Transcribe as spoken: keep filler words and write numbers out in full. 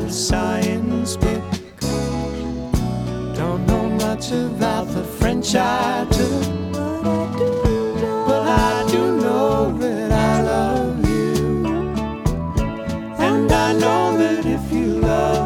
the science book. Don't know much about the French I took, but I do know that I love you, and I know that if you love